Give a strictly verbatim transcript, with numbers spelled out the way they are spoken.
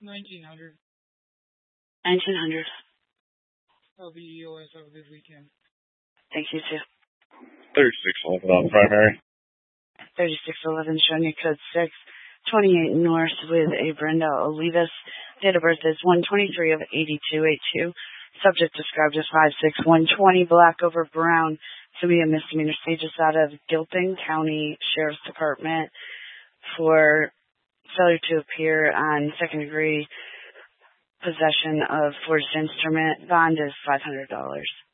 nineteen hundred. nineteen hundred. L B E O S. Have a good weekend. Thank you, too. thirty-six eleven on primary. thirty-six eleven, showing you code six, twenty-eight North with a Brenda Olivas. Date of birth is one twenty-three of eighty-two eighty-two. Subject described as five six, one twenty, black over brown. To be a misdemeanor stages out of Gilpin County Sheriff's Department for failure to appear on second degree possession of forged instrument. Bond is five hundred dollars.